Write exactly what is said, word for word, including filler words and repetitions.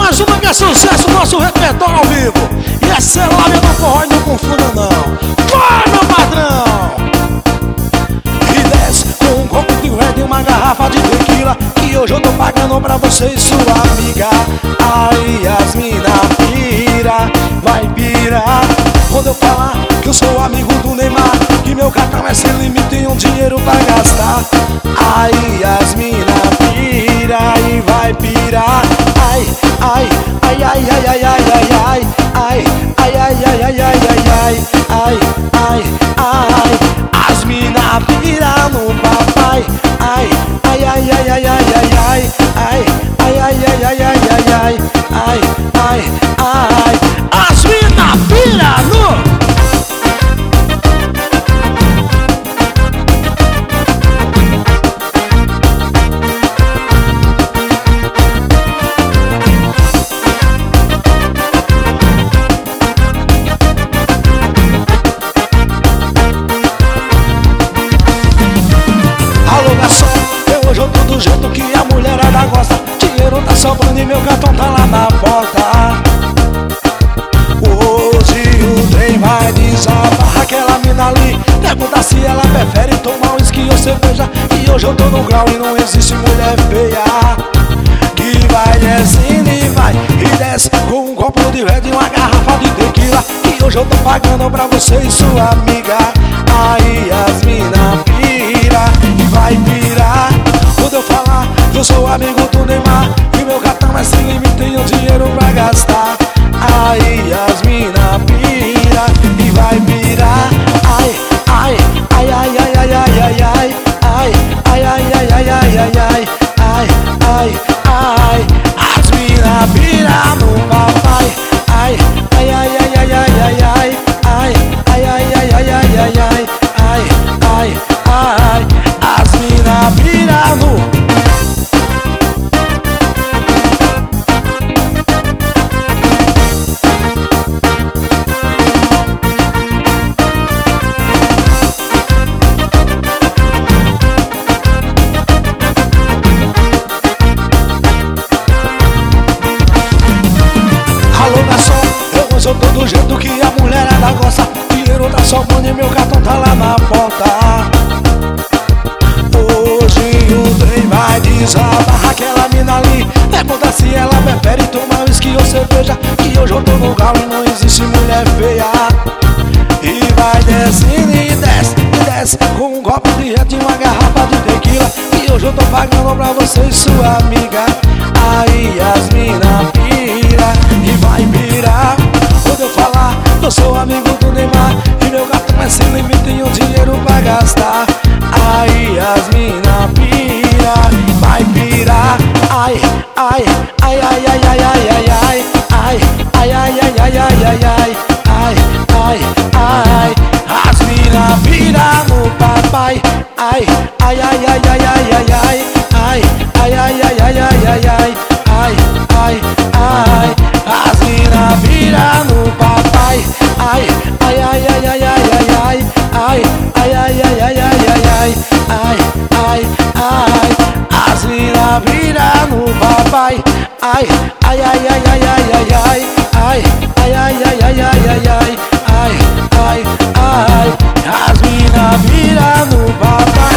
mais uma que é sucesso, nosso repertório ao vivo. E essa é lábia do forró e não confunda não. Vai, meu patrão! E desce com um copo de red e uma garrafa de tequila, que hoje eu tô pagando pra você e sua amiga. Aí as mina pira, vai pirar quando eu falar que eu sou amigo do Neymar, que meu cartão é sem limite e um dinheiro pra gastar. Aí as mina pira e vai pirar. Ai, ai, ai, ai, ai, ai, ai, ai, ai, ai, ai, ai, ai, ai, ai, ai, ai, ai, ai, as mina pira no papai. Ai, ai, ai, ai, ai, ai, ai, ai, ai, ai, ai, ai, ai, ai, ai, ai, ai, ai, as mina pira no. Hoje eu tô do jeito que a mulherada gosta. Dinheiro tá sobrando e meu cartão tá lá na porta. Hoje o trem vai desabar. Aquela mina ali pergunta se ela prefere tomar um uísque ou cerveja. E hoje eu tô no grau e não existe mulher feia que vai descendo e vai e desce com um copo de red e uma garrafa de tequila, que hoje eu tô pagando pra você e sua amiga. Aí as mina pira e vai pirar quando eu falar que eu sou amigo do Neymar, e meu cartão é sem limite e um dinheiro pra gastar. Aí as mina pira e vai pirar. Ai, ai, ai, ai, ai, ai, ai, ai, ai, ai, ai, ai, ai, ai, ai, ai, ai, ai, ai, as mina pira no papai. Ai, ai, ai, ai, ai, ai, ai, ai, ai, ai, ai, ai, ai, ai, ai, ai, ai, ai, ai, as mina pira no. Alô, garçom, eu hoje eu tô do jeito que a mulherada gosta. Dinheiro tá sobrando e meu cartão tá lá na porta. Hoje o trem vai desabar. Aquela mina ali pergunta se ela prefere tomar uísque ou cerveja, que hoje eu tô no grau e não existe mulher feia. E vai descendo e desce, e desce com um copo de red e uma garrafa de tequila, que hoje eu tô pagando pra você e sua amiga. Aí as mina pira e vai pirar quando eu falar que eu sou amigo do Neymar, e meu cartão é sem limite e um dinheiro pra gastar. Aí as mina pira e vai pirar. Ai, ai, ai, ai, ai, ai, ai, ai, ai, ai, ai, ai, ai, ai, ai, ai, ai, ai, ai, as mina pira no papai. Ai, ai, ai, ai, ai, ai, ai, ai, ai, ai, ai, ai, ai, ai, ai, ai, ai, ai, as mina pira no papai. Ai, ai, ai, ai, ai, ai, ai, ai, ai, ai, ai, ai, ai, ai, ai, ai, ai, as mina pira no papai. Ai, ai, ai, ai, ai, ai, ai, ai, ai, ai, ai, ai, ai, ai, ai, ai, ai, ai, as mina pira no papai.